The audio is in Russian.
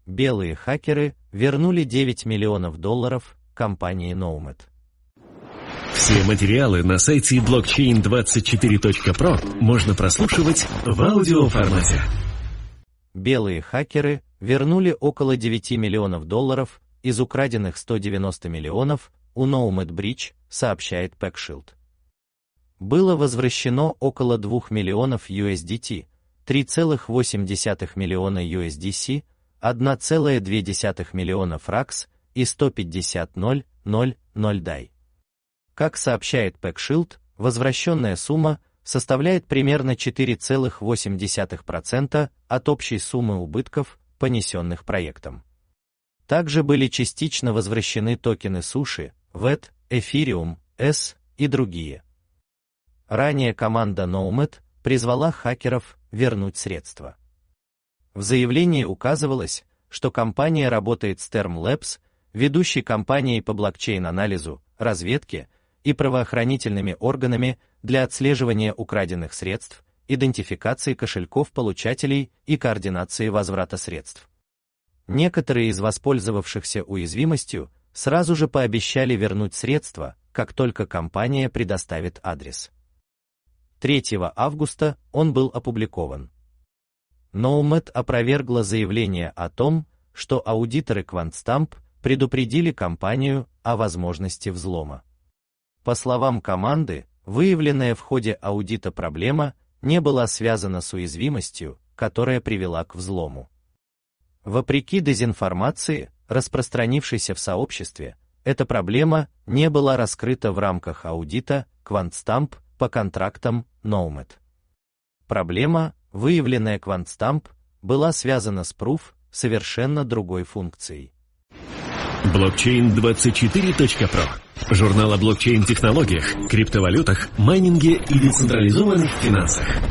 Белые хакеры вернули $9 миллионов компании Nomad. Все материалы на сайте blockchain24.pro можно прослушивать в аудиоформате. Белые хакеры вернули около $9 миллионов из украденных 190 миллионов у Nomad Bridge, сообщает PackShield. Было возвращено около 2 миллионов USDT, 3,8 миллиона USDC, 1,2 миллиона FRAX и 150 000 DAI. Как сообщает PackShield, возвращенная сумма составляет примерно 4,8% от общей суммы убытков, понесенных проектом. Также были частично возвращены токены суши, VET, Ethereum, S и другие. Ранее команда Nomad призвала хакеров вернуть средства. В заявлении указывалось, что компания работает с Term Labs, ведущей компанией по блокчейн-анализу, разведке и правоохранительными органами для отслеживания украденных средств, идентификации кошельков получателей и координации возврата средств. Некоторые из воспользовавшихся уязвимостью сразу же пообещали вернуть средства, как только компания предоставит адрес. 3 августа он был опубликован. Nomad опровергла заявление о том, что аудиторы QuantStamp предупредили компанию о возможности взлома. По словам команды, выявленная в ходе аудита проблема не была связана с уязвимостью, которая привела к взлому. Вопреки дезинформации, распространившейся в сообществе, эта проблема не была раскрыта в рамках аудита QuantStamp по контрактам Nomad. Проблема, выявленная QuantStamp, была связана с Proof совершенно другой функцией. Blockchain24.pro. Журнал о блокчейн-технологиях, криптовалютах, майнинге и децентрализованных финансах.